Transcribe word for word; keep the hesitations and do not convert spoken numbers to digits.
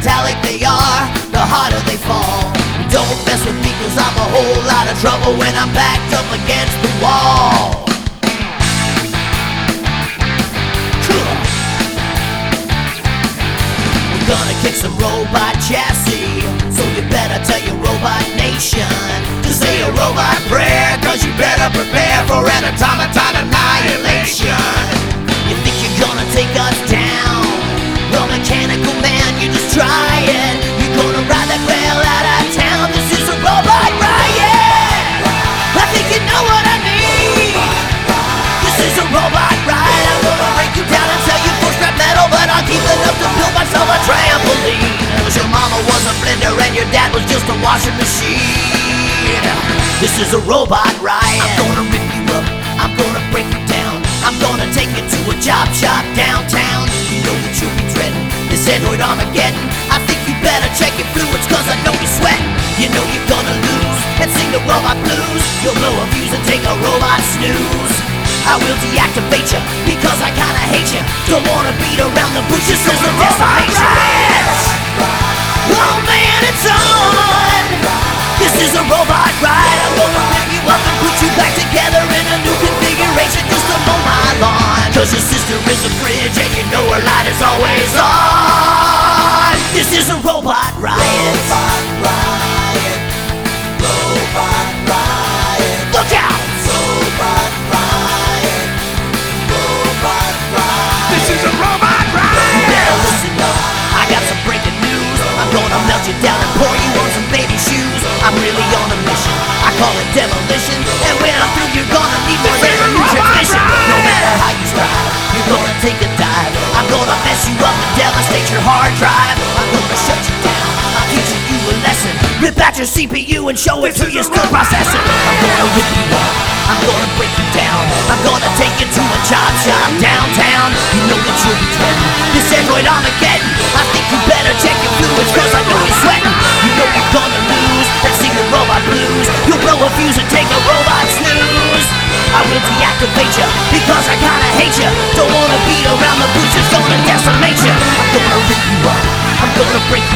metallic they are, the harder they fall. Don't mess with me cause I'm a whole lot of trouble when I'm backed up against the wall. Cool. We're gonna kick some robot chassis, so you better tell your robot nation to say a robot prayer, cause you better prepare for an automaton annihilation. You think you're gonna take us down? Well, mechanical man, you just try it. You're gonna ride that rail out of town. This is a robot riot. I think you know what I mean. This is a robot ride. I'm gonna break you down and sell you for scrap metal, but I'll keep enough to build myself a trampoline. Cause your mama was a blender and your dad was just a washing machine. This is a robot riot. I'm gonna rip you up, I'm gonna break you down, I'm gonna take you to a job shop downtown. You know that you'll be dreading this Android Armageddon. I think you better check your fluids cause I know you're sweating. You know you're gonna lose and sing the robot blues. You'll blow a fuse and take a robot snooze. I will deactivate you because I kinda hate you. Don't wanna beat around the bush, this is a decimation. Oh man, it's on. This is a robot ride. I'm gonna rip you up and put you back together in a new configuration just to mow my lawn. Cause your sister is a fridge and you know her light is always on. This is a robot riot. Robot riot. Robot riot. Look out! Robot riot. Robot riot. This is a robot riot. You better listen up, I got some breaking news. I'm gonna melt you down and pour you on some baby shoes. I'm really on a mission, I call it demolition. And when I'm through you're gonna need more than a new transmission. No matter how you strive, you're gonna take a dive. I'm gonna mess you up and devastate your hard drive. I'm gonna shut you down, I'm teaching you a lesson. Rip out your C P U and show it to you still processing. I'm gonna rip you up, I'm gonna break you down, I'm gonna take you to a job shop downtown. You know that you'll be dreading this Android Armageddon. I think you better check your fluids cause I know you're sweating. You know you're gonna lose and sing the robot blues. You'll blow a fuse and take a robot snooze. I will deactivate you because I kinda hate you. Don't wanna beat around the bush, it's gonna decimate you. I'm gonna rip you up, I'm gonna break you